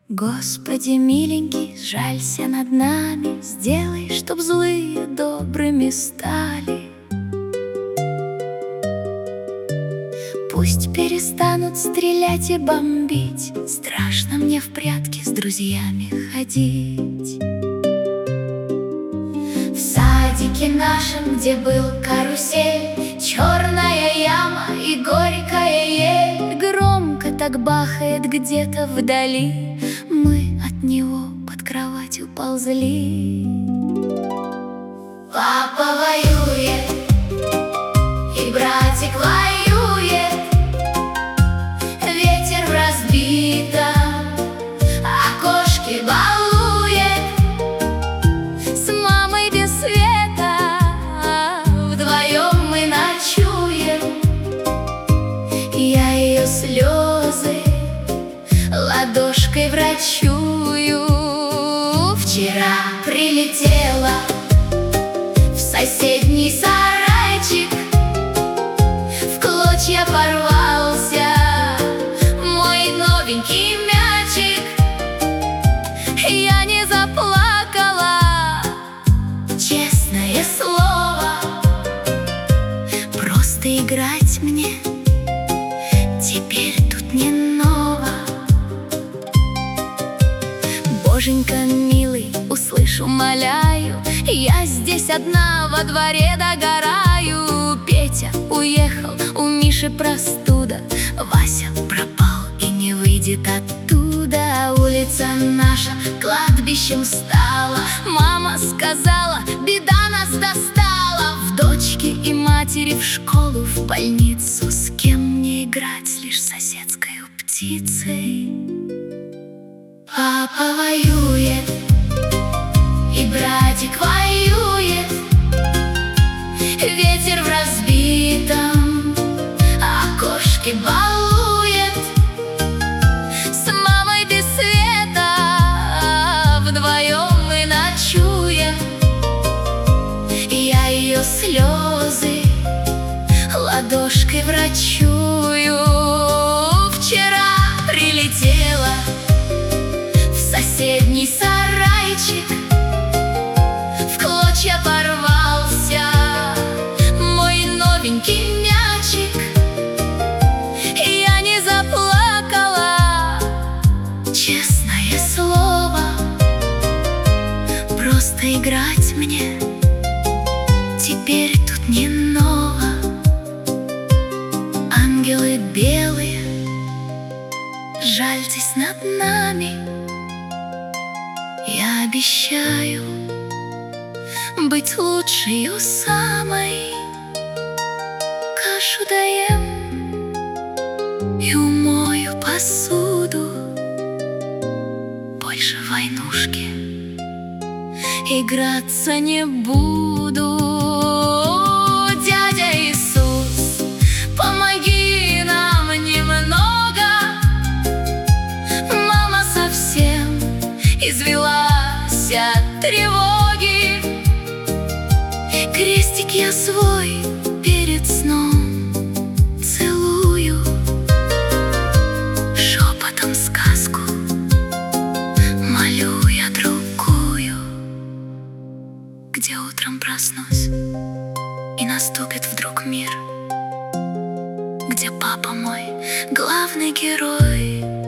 Господи, миленький, сжалься над нами, сделай, чтоб злые добрыми стали. Пусть перестанут стрелять и бомбить, страшно мне в прятки с друзьями ходить. В садике нашем, где был карусель, черная яма и горькая ель, громко так бахает где-то вдали. Мы от него под кровать уползли. Папа воюет, и братик воюет, ветер в разбитом окошке балует. С мамой без света вдвоем мы ночуем. Я ее слезы ладошкой врачую. Вчера прилетела в соседний сарайчик, в клочья порвался мой новенький мячик. Я не заплакала, честное слово, просто играть мне теперь тут не ново. Боженька милый, услышь, умоляю, я здесь одна во дворе догораю. Петя уехал, у Миши простуда, Вася пропал и не выйдет оттуда. Улица наша кладбищем стала, мама сказала, беда нас достала. В дочке и матери, в школу, в больницу, с кем мне играть, лишь соседской птицей. Папа воюет, и братик воюет, ветер в разбитом окошке балует. С мамой без света вдвоем мы ночуем. Я ее слезы ладошкой врачую. Вчера прилетела в соседний сарайчик, в клочья порвался мой новенький мячик. Я не заплакала, честное слово, просто играть мне теперь тут не ново. Ангелы белые, жальтесь над нами. Я обещаю быть лучшею самой. Кашу доем и умою посуду. Больше в войнушки играться не буду. Дядя Иисус, помоги нам немного. Мама совсем извелась от тревоги. Крестик я свой перед сном целую, шепотом сказку молю я другую, где утром проснусь и наступит вдруг мир, где папа мой главный герой.